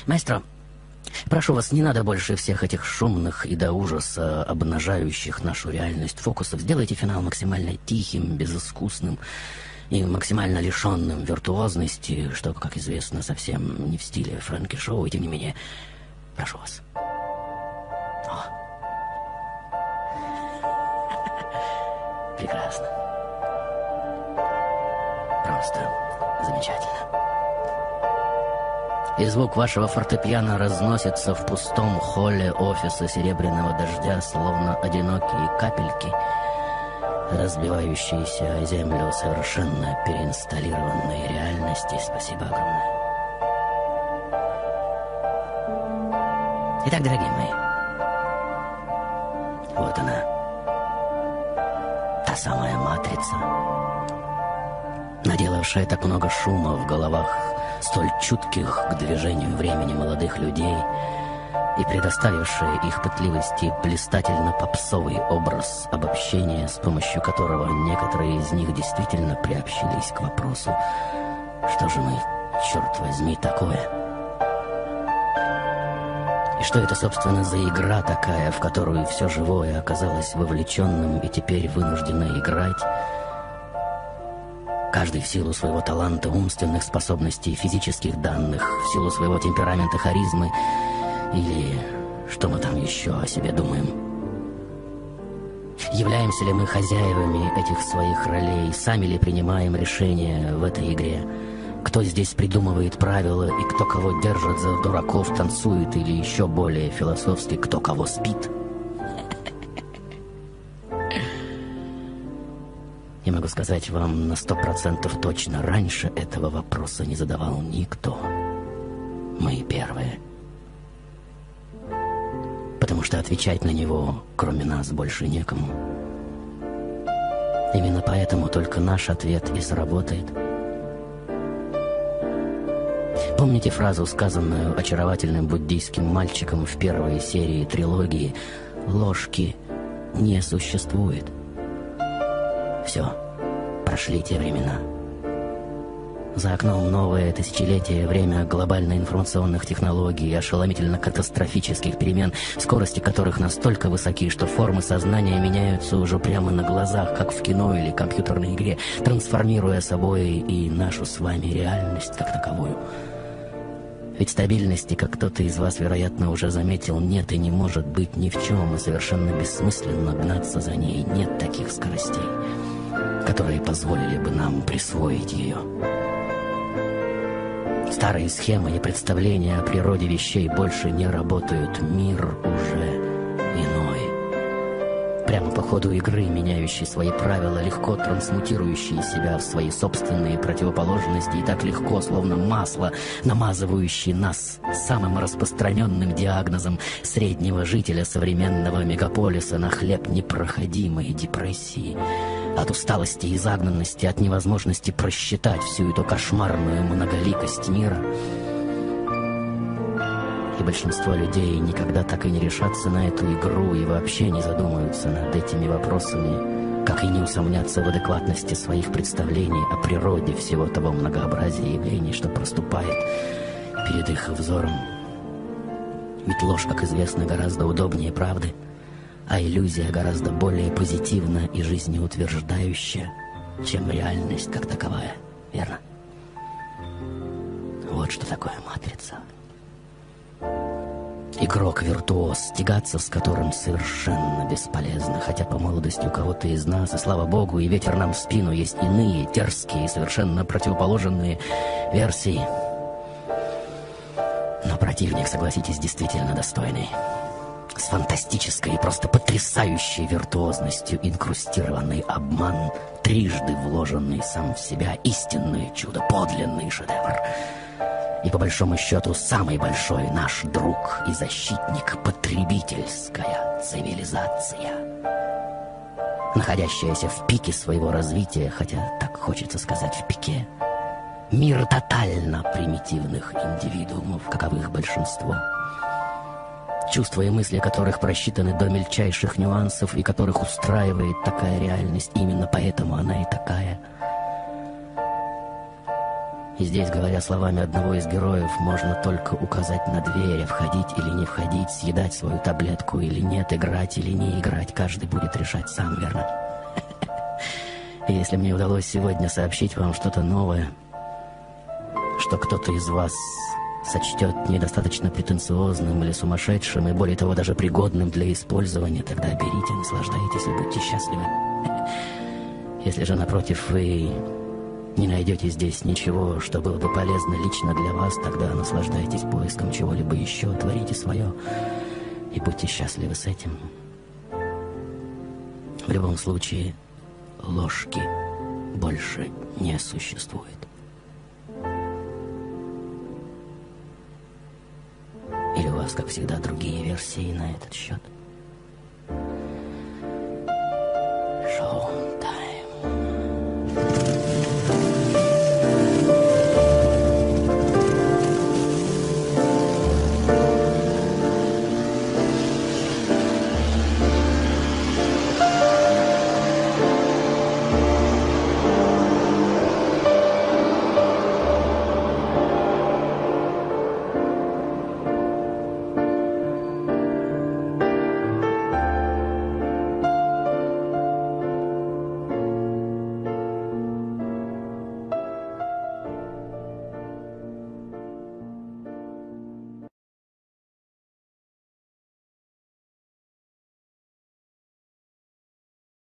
Маэстро, прошу вас, не надо больше всех этих шумных и до ужаса обнажающих нашу реальность фокусов. Сделайте финал максимально тихим, безыскусным и максимально лишенным виртуозности, что, как известно, совсем не в стиле Фрэнки Шоу, и тем не менее, прошу вас. О. Прекрасно. Просто замечательно. И звук вашего фортепиано разносится в пустом холле офиса Серебряного Дождя, словно одинокие капельки, разбивающиеся о землю совершенно переинсталлированной реальности. Спасибо огромное. Итак, дорогие мои, вот она, та самая матрица, наделавшая так много шума в головах столь чутких к движению времени молодых людей и предоставившая их пытливости блистательно-попсовый образ обобщения, с помощью которого некоторые из них действительно приобщились к вопросу: что же мы, черт возьми, такое? И что это, собственно, за игра такая, в которую все живое оказалось вовлеченным и теперь вынуждено играть? Каждый в силу своего таланта, умственных способностей, физических данных, в силу своего темперамента, харизмы, или что мы там еще о себе думаем. Являемся ли мы хозяевами этих своих ролей, сами ли принимаем решения в этой игре? Кто здесь придумывает правила и кто кого держит за дураков, танцует, или еще более философски, кто кого спит? Я могу сказать вам на 100% точно, раньше этого вопроса не задавал никто. Мы первые. Потому что отвечать на него, кроме нас, больше некому. Именно поэтому только наш ответ и сработает. Помните фразу, сказанную очаровательным буддийским мальчиком в первой серии трилогии: «Ложки не существует». Все, прошли те времена. За окном новое тысячелетие, время глобально-информационных технологий, ошеломительно-катастрофических перемен, скорости которых настолько высоки, что формы сознания меняются уже прямо на глазах, как в кино или компьютерной игре, трансформируя собой и нашу с вами реальность как таковую. Ведь стабильности, как кто-то из вас, вероятно, уже заметил, нет и не может быть ни в чем, и совершенно бессмысленно гнаться за ней. Нет таких скоростей, которые позволили бы нам присвоить ее. Старые схемы и представления о природе вещей больше не работают. Мир уже иной. Прямо по ходу игры, меняющий свои правила, легко трансмутирующий себя в свои собственные противоположности, и так легко, словно масло, намазывающий нас самым распространенным диагнозом среднего жителя современного мегаполиса на хлеб непроходимой депрессии. От усталости и загнанности, от невозможности просчитать всю эту кошмарную многоликость мира. И большинство людей никогда так и не решатся на эту игру и вообще не задумаются над этими вопросами, как и не усомнятся в адекватности своих представлений о природе всего того многообразия явлений, что проступает перед их взором. Ведь ложь, как известно, гораздо удобнее правды, а иллюзия гораздо более позитивна и жизнеутверждающая, чем реальность как таковая, верно? Вот что такое матрица. Игрок-виртуоз, тягаться с которым совершенно бесполезно, хотя по молодости у кого-то из нас, и слава богу, и ветер нам в спину, есть иные, дерзкие, совершенно противоположные версии. Но противник, согласитесь, действительно достойный. С фантастической и просто потрясающей виртуозностью инкрустированный обман, трижды вложенный сам в себя, истинное чудо, подлинный шедевр. И по большому счету самый большой наш друг и защитник — потребительская цивилизация, находящаяся в пике своего развития, хотя так хочется сказать в пике. Мир тотально примитивных индивидуумов, каковых большинство. Чувства и мысли которых просчитаны до мельчайших нюансов и которых устраивает такая реальность. Именно поэтому она и такая. И здесь, говоря словами одного из героев, можно только указать на дверь, а входить или не входить, съедать свою таблетку или нет, играть или не играть. Каждый будет решать сам, верно? И если мне удалось сегодня сообщить вам что-то новое, что кто-то из вас сочтет недостаточно претенциозным или сумасшедшим, и более того, даже пригодным для использования, тогда берите, наслаждайтесь и будьте счастливы. Если же, напротив, вы не найдете здесь ничего, что было бы полезно лично для вас, тогда наслаждайтесь поиском чего-либо еще, творите свое и будьте счастливы с этим. В любом случае, ложки больше не существует. Или у вас, как всегда, другие версии на этот счет?